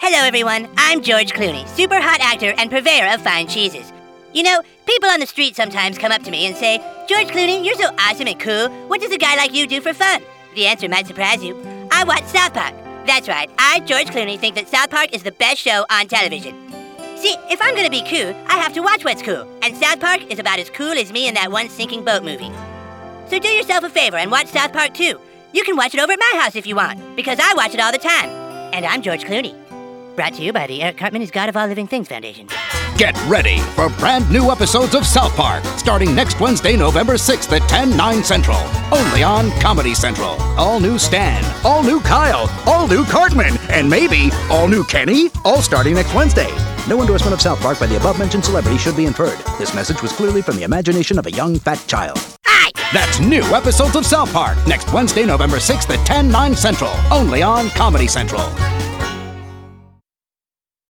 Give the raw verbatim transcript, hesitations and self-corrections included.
Hello, everyone. I'm George Clooney, super hot actor and purveyor of fine cheeses. You know, people on the street sometimes come up to me and say, George Clooney, you're so awesome and cool. What does a guy like you do for fun? The answer might surprise you. I watch South Park. That's right. I, George Clooney, think that South Park is the best show on television. See, if I'm gonna be cool, I have to watch what's cool. And South Park is about as cool as me in that one sinking boat movie. So do yourself a favor and watch South Park too. You can watch it over at my house if you want, because I watch it all the time. And I'm George Clooney. Brought to you by the Eric Cartman is God of All Living Things Foundation. Get ready for brand new episodes of South Park, starting next Wednesday, November sixth at ten, nine Central. Only on Comedy Central. All new Stan, all new Kyle, all new Cartman, and maybe all new Kenny, all starting next Wednesday. No endorsement of South Park by the above-mentioned celebrity should be inferred. This message was clearly from the imagination of a young, fat child. Hi! That's new episodes of South Park, next Wednesday, November sixth at ten, nine Central. Only on Comedy Central.